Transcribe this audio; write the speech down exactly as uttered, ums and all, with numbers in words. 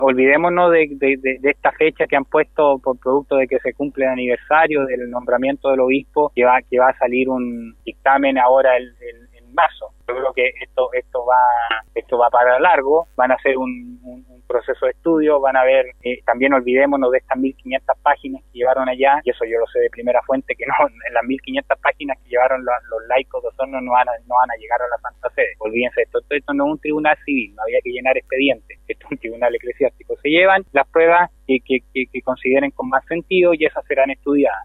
Olvidémonos de, de, de, de esta fecha que han puesto por producto de que se cumple el aniversario del nombramiento del obispo, que va, que va a salir un dictamen ahora el, el, en marzo. Yo creo que esto esto va esto va para largo, van a hacer un, un, un proceso de estudio, van a ver, eh, también olvidémonos de estas mil quinientas páginas que llevaron allá, y eso yo lo sé de primera fuente, que no, en las mil quinientas páginas que llevaron los, los laicos de Osorno no van, a, no van a llegar a la Santa Sede. Olvídense, esto, esto no es un tribunal civil, no había que llenar expedientes, esto es un tribunal eclesiástico. Se llevan las pruebas que, que, que, que consideren con más sentido y esas serán estudiadas.